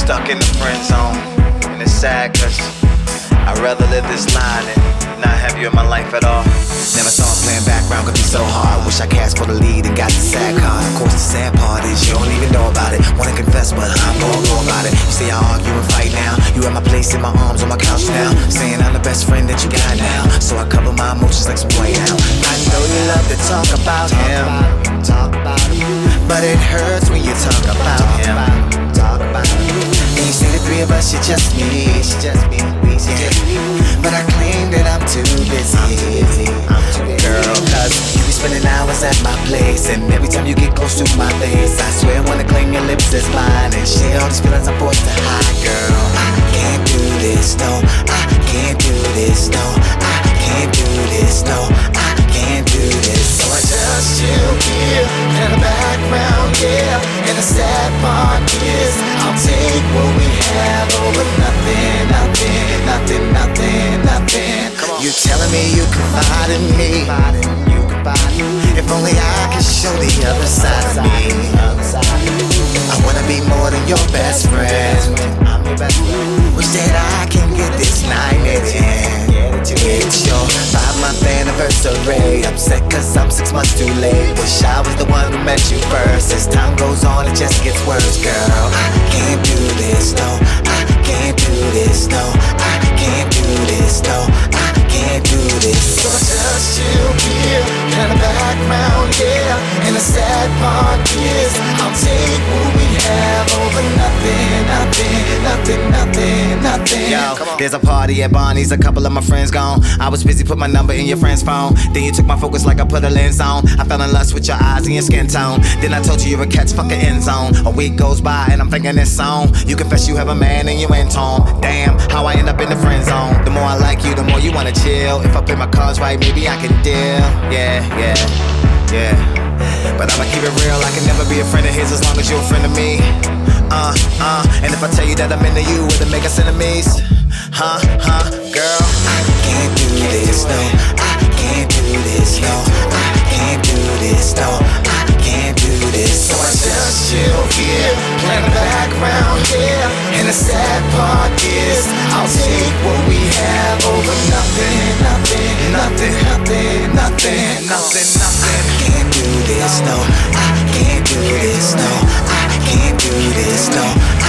stuck in the friend zone, and it's sad cause I'd rather live this line and not have you in my life at all. Never thought playing background could be so hard. Wish I cast for the lead and got the sad card. Of course the sad part is you don't even know about it. Wanna confess but I'm gon' go about it. You say I argue and fight now. You at my place in my arms on my couch now. Saying I'm the best friend that you got now. So I cover my emotions like some white out. I know you love to talk about him, but it hurts when you talk about him. And you say the three of us, you're just me. But I claim that I'm too busy. Girl, cause you be spending hours at my place, and every time you get close to my face, I swear I wanna claim your lips as mine and share all these feelings I'm forced to hide. Girl, I can't do this, no. I can't do this, no. I can't do this, no. I can't do this. So I just chill here in the background, yeah. And the sad part is I'll take what we have over nothing. You telling me you confide in me? If only I could show the other side of me. I wanna be more than your best friend. Wish that I can get this night in. It's your 5-month anniversary. Upset cause I'm 6 months too late. Wish I was the one who met you first. As time goes on it just gets worse. Girl, I can't do this, no. I can't do this, no. I can't do this, no. I can't do this. So I just chill here in the background, yeah. And the sad part is I'll take what we have over nothing. Yo, there's a party at Bonnie's, a couple of my friends gone. I was busy, put my number in your friend's phone. Then you took my focus like I put a lens on. I fell in lust with your eyes and your skin tone. Then I told you you're a catch, fucking end zone. A week goes by and I'm thinking this song. You confess you have a man and you ain't tone. Damn, how I end up in the friend zone. The more I like you, the more you wanna chill. If I play my cards right, maybe I can deal. Yeah. But I'ma keep it real, I can never be a friend of his as long as you're a friend of me. And if I tell you that I'm into you, will it make us enemies? Girl, I can't do this, no. I can't do this, no. I can't do this, no. I can't do this. So I just chill here, play in the background, yeah. And the sad part is I'll take what we have over nothing. I can't do this, no. I can't do this, no. I can't do this, no.